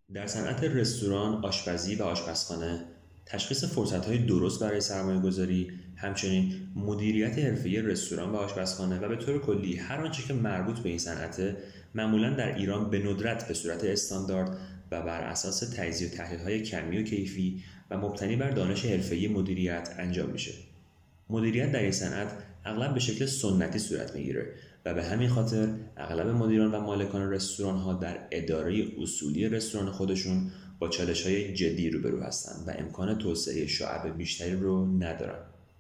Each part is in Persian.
در صنعت رستوران، آشپزی و آشپزخانه، تشخیص فرصت‌های درست برای سرمایه‌گذاری، همچنین مدیریت حرفه‌ای رستوران و آشپزخانه و به طور کلی هر آنچه که مربوط به این صنعت معمولاً در ایران به ندرت به صورت استاندارد و بر اساس تجزیه و تحلیل‌های کمی و کیفی و مبتنی بر دانش حرفه‌ای مدیریت انجام میشه. مدیریت در این صنعت اغلب به شکل سنتی صورت میگیره و به همین خاطر اغلب مدیران و مالکان رستوران ها در اداره اصولی رستوران خودشون با چالش های جدی روبرو هستند و امکان توسعه شعب بیشتری رو ندارن.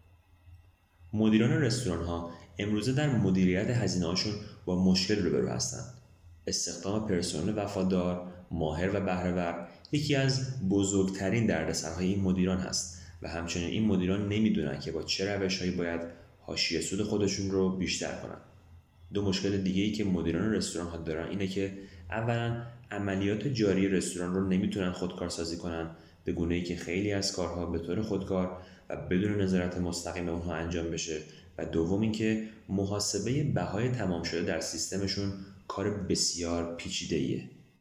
مدیران رستوران ها امروزه در مدیریت هزینه هاشون با مشکل روبرو هستند. استخدام پرسنل وفادار، ماهر و بهره‌ور یکی از بزرگترین دردسرهای این مدیران هست و همچنین این مدیران نمیدونن که با چه روش‌هایی باید حاشیه سود خودشون رو بیشتر کنن. دو مشکل دیگه‌ای که مدیران رستوران ها دارن اینه که اولا عملیات جاری رستوران رو نمیتونن خودکارسازی کنن به گونه‌ای که خیلی از کارها به طور خودکار و بدون نظارت مستقیم اونها انجام بشه و دوم اینکه محاسبه بهای تمام شده در سیستمشون کار بسیار پیچیده‌ایه.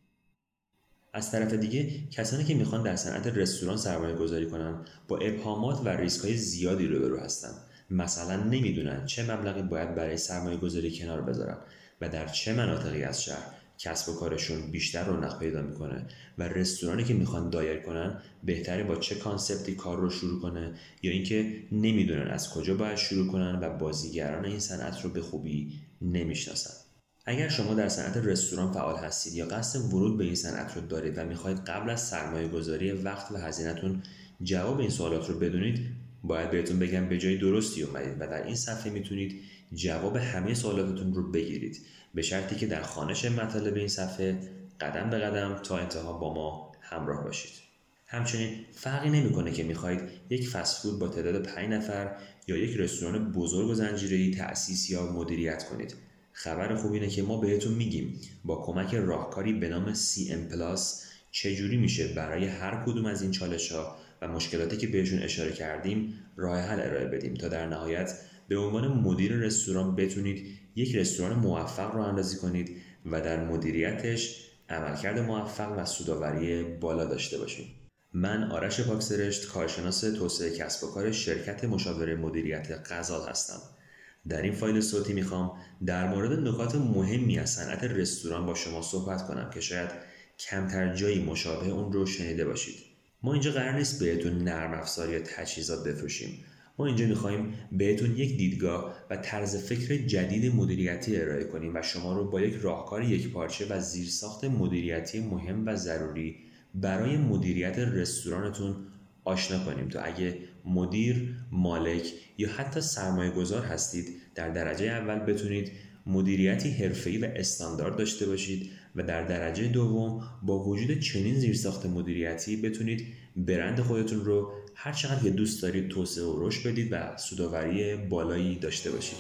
از طرف دیگه کسانی که میخوان در صنعت رستوران سرمایه گذاری کنن با ابهامات و ریسک های زیادی روبرو هستن. مثلا نمیدونن چه مبلغی باید برای سرمایه گذاری کنار بذارن و در چه مناطقی از شهر کسب و کارشون بیشتر رونق پیدا میکنه و رستورانی که میخوان دایر کنن بهتره با چه کانسپتی کار رو شروع کنه یا اینکه نمیدونن از کجا باید شروع کنن و بازیگران این صنعت رو به خوبی نمیشناسن. اگر شما در صنعت رستوران فعال هستید یا قصد ورود به این صنعت رو دارید و میخواهید قبل از سرمایه گذاری وقت و هزینه‌تون جواب این سوالات رو بدونید، باید بهتون بگم به جای درستی اومدید و در این صفحه میتونید جواب همه سوالاتتون رو بگیرید، به شرطی که در خوانش مطالب این صفحه قدم به قدم تا انتها با ما همراه باشید. همچنین فرقی نمیکنه که میخواهید یک فست فود با تعداد 5 نفر یا یک رستوران بزرگ و زنجیره‌ای تأسیس یا مدیریت کنید. خبر خوب اینه که ما بهتون میگیم با کمک راهکاری به نام CM پلاس چجوری میشه برای هر کدوم از این چالش‌ها و مشکلاتی که بهشون اشاره کردیم راه حل ارائه بدیم تا در نهایت به عنوان مدیر رستوران بتونید یک رستوران موفق راه اندازی کنید و در مدیریتش عملکرد موفق و سودآوری بالا داشته باشید. من آرش پاکسرشت، کارشناس توسعه کسب و کار شرکت مشاوره مدیریت غزال هستم. در این فایل صوتی میخوام در مورد نکات مهمی از صنعت رستوران با شما صحبت کنم که شاید کمتر جایی مشابه اون رو شنیده باشید. ما اینجا قرار نیست بهتون نرم افزار یا تجهیزات بفروشیم. ما اینجا میخوایم بهتون یک دیدگاه و طرز فکر جدید مدیریتی ارائه کنیم و شما رو با یک راهکار یکپارچه و زیرساخت مدیریتی مهم و ضروری برای مدیریت رستورانتون آشنا کنیم تا اگه مدیر، مالک یا حتی سرمایه گذار هستید در درجه اول بتونید مدیریتی حرفه‌ای و استاندارد داشته باشید و در درجه دوم با وجود چنین زیرساخت مدیریتی بتونید برند خودتون رو هر چقدر که دوست دارید توسعه و رشد بدید و سودآوری بالایی داشته باشید.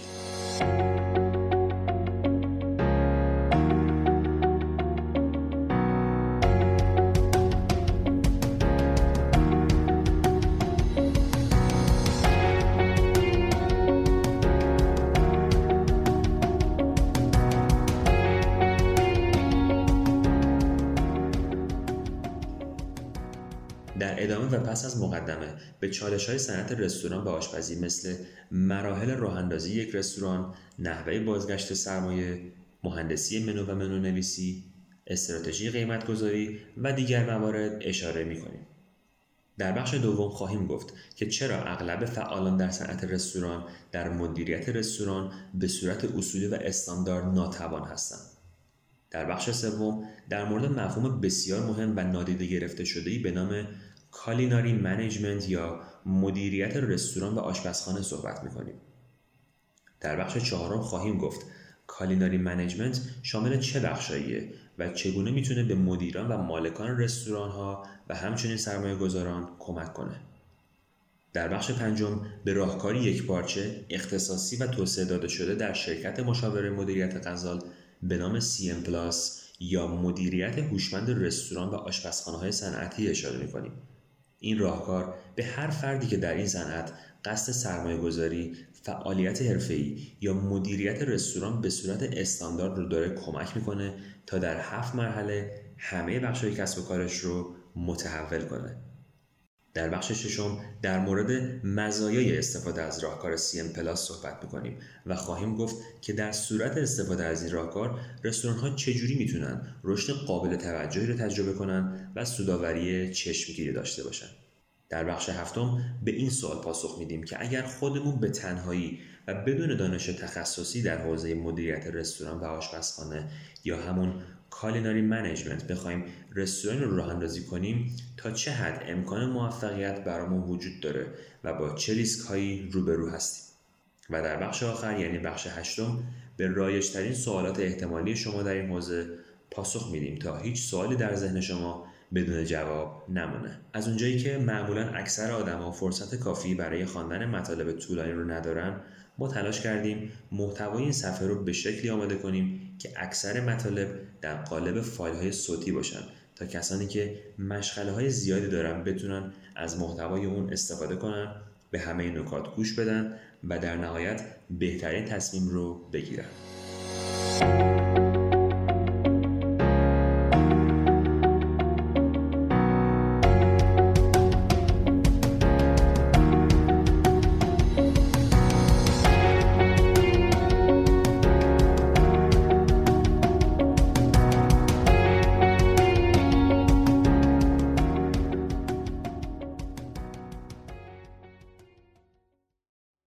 در ادامه و پس از مقدمه به چالش‌های صنعت رستوران و آشپزی مثل مراحل راه‌اندازی یک رستوران، نحوه بازگشت سرمایه، مهندسی منو و منونویسی، استراتژی قیمت‌گذاری و دیگر موارد اشاره می‌کنیم. در بخش دوم خواهیم گفت که چرا اغلب فعالان در صنعت رستوران در مدیریت رستوران به صورت اصولی و استاندارد ناتوان هستند. در بخش سوم در مورد مفهوم بسیار مهم و نادیده گرفته شده‌ای به نام کالیناری منیجمنت یا مدیریت رستوران و آشپزخانه صحبت می‌کنیم. در بخش چهارم خواهیم گفت کالیناری منیجمنت شامل چه بخشاییه و چگونه میتونه به مدیران و مالکان رستوران‌ها و همچنین سرمایه‌گذاران کمک کنه. در بخش پنجم به راهکاری یکپارچه، اختصاصی و توسعه داده شده در شرکت مشاوره مدیریت غزال به نام CM پلاس یا مدیریت هوشمند رستوران و آشپزخانه‌های صنعتی اشاره می‌کنیم. این راهکار به هر فردی که در این صنعت قصد سرمایه‌گذاری، فعالیت حرفه‌ای یا مدیریت رستوران به صورت استاندارد رو داره کمک میکنه تا در 7 مرحله همه بخش‌های کسب و کارش رو متحول کنه. در بخش ششم در مورد مزایای استفاده از راهکار CM Plus صحبت می‌کنیم و خواهیم گفت که در صورت استفاده از این راهکار رستوران‌ها چجوری میتونن رشد قابل توجهی رو تجربه کنن و سودآوری چشمگیری داشته باشن. در بخش هفتم به این سوال پاسخ میدیم که اگر خودمون به تنهایی و بدون دانش تخصصی در حوزه مدیریت رستوران و آشپزخانه یا همون کالیناری منیجمنت بخوایم رستوران رو راه اندازی کنیم، تا چه حد امکان موفقیت برامون وجود داره و با چه ریسک هایی روبرو هستیم. و در بخش آخر یعنی بخش هشتم به رایج‌ترین سوالات احتمالی شما در این حوزه پاسخ میدیم تا هیچ سوالی در ذهن شما بدون جواب نمونه. از اونجایی که معمولا اکثر آدم‌ها فرصت کافی برای خواندن مطالب طولانی رو ندارن، ما تلاش کردیم محتوای این صفحه رو به شکلی آماده کنیم که اکثر مطالب در قالب فایل‌های صوتی باشن تا کسانی که مشغله‌های زیادی دارن بتونن از محتوای اون استفاده کنن، به همه نکات گوش بدن و در نهایت بهترین تصمیم رو بگیرن.